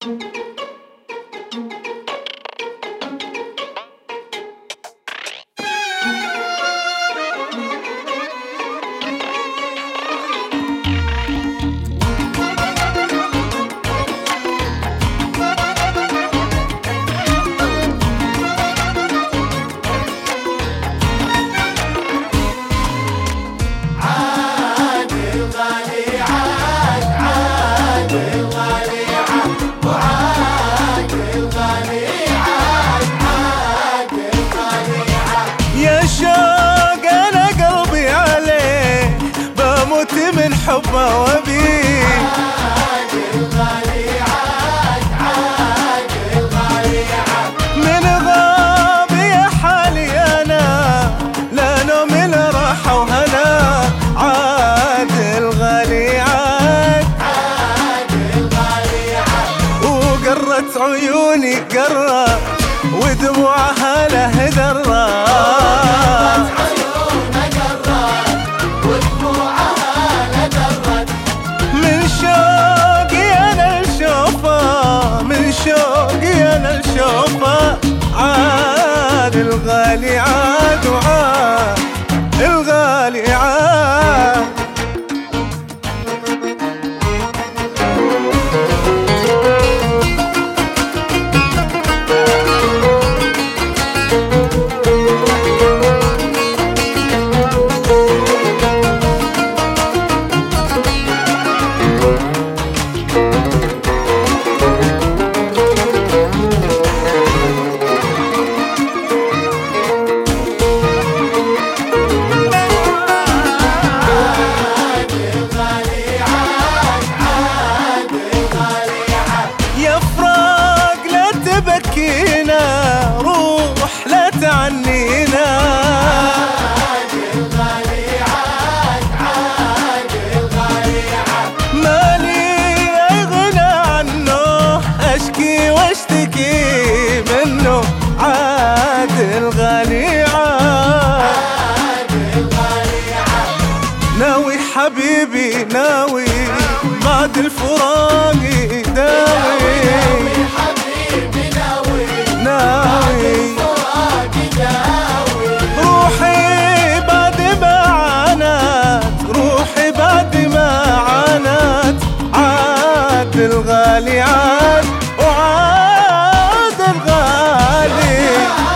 من حبه وبيه من غاب يا حالي أنا لا نوم لا راحة وهنا عاد الغالي عاد وقرت عيوني قرة ودموعها له ذرة شوقي أنا الشوفة عاد الغالي عاد وعاد الغالي عاد روح لا تعنينا مالي أغنى عنه أشكي واشتكي منه عاد الغالي عاد ناوي حبيبي ناوي بعد الفراق داوي روحي بعد ما عانت روحي بعد ما عانت عاد الغالي عاد وعاد الغالي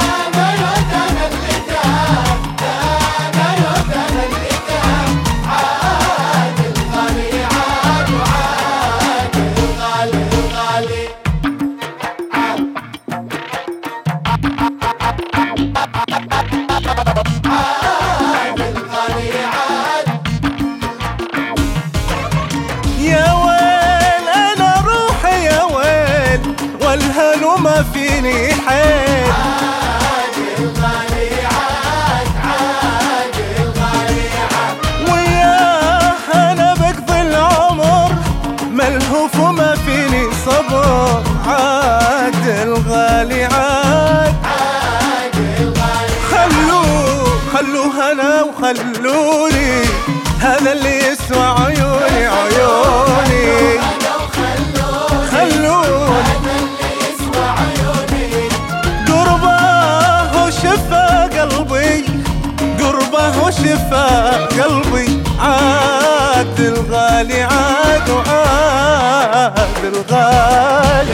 يا ويل أنا روحي يا ويل والهن وما فيني حيل عاد الغالي عاد عاد الغالي عاد وياه أنا بقضي العمر ملهوف وما فيني صبر عاد الغالي عاد عاد الغالي خلوه هنا وخلوني هذا اللي يسوى عيوني عيوني خلوني قربه وشفى قلبي قربه وشفى قلبي عاد الغالي عاد وعاد الغالي